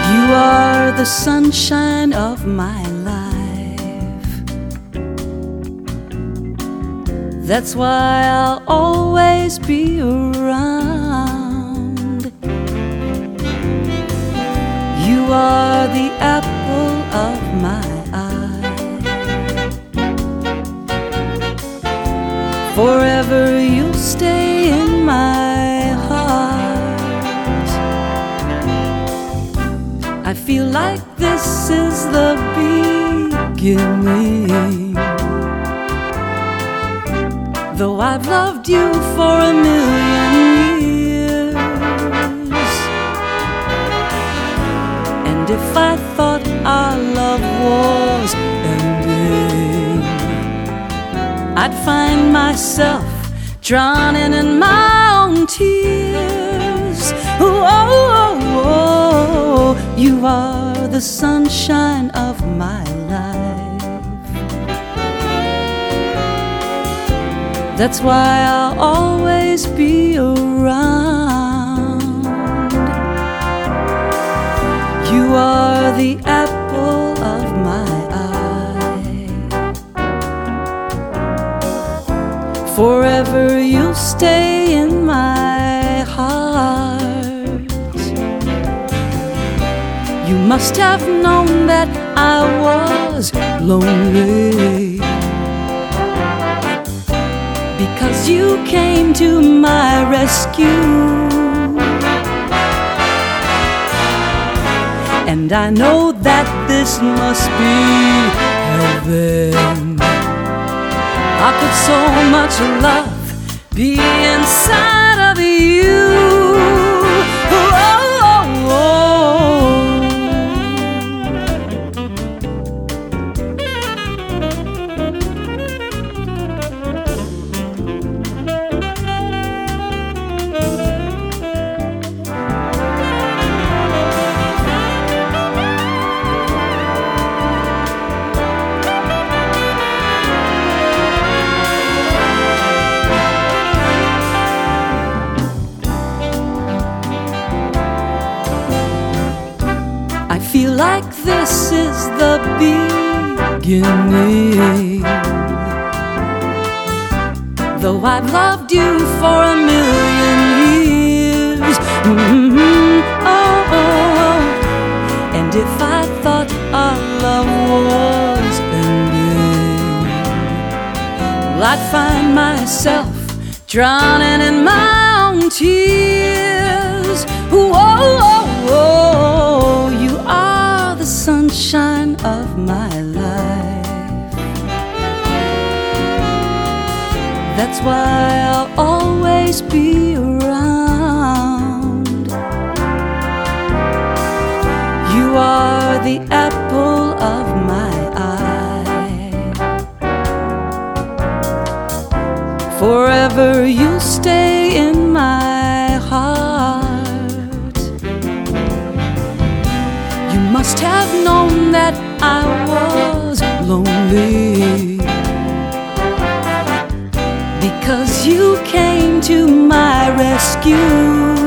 You are the sunshine of my life. That's why I'll always be around. You are the apple of my eye. Forever you'll stay in my heart. I feel like this is the beginning. Though I've loved you for a million years, and if I thought our love was ending, I'd find myself drowning in my own tears. Oh, oh, oh, you are the sunshine of my life. That's why I'll always be around. You are the apple of my eye. Forever you'll stay in my heart. You must have known that I was lonely, because you came to my rescue. And I know that this must be heaven. How could so much love be inside of you? Oh, oh, oh. I feel like this is the beginning. Though I've loved you for a million years, oh, oh. And if I thought our love was ending, well, I'd find myself drowning in my own tears. Oh, oh, oh, you are the sunshine of my life. That's why I'll always be around. You are the apple of my eye. Forever you'll stay in my heart. You must have known that I was lonely, because you came to my rescue.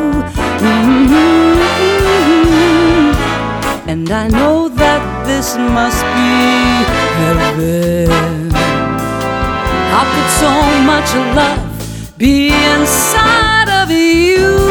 And I know that this must be heaven. How could so much love be inside of you?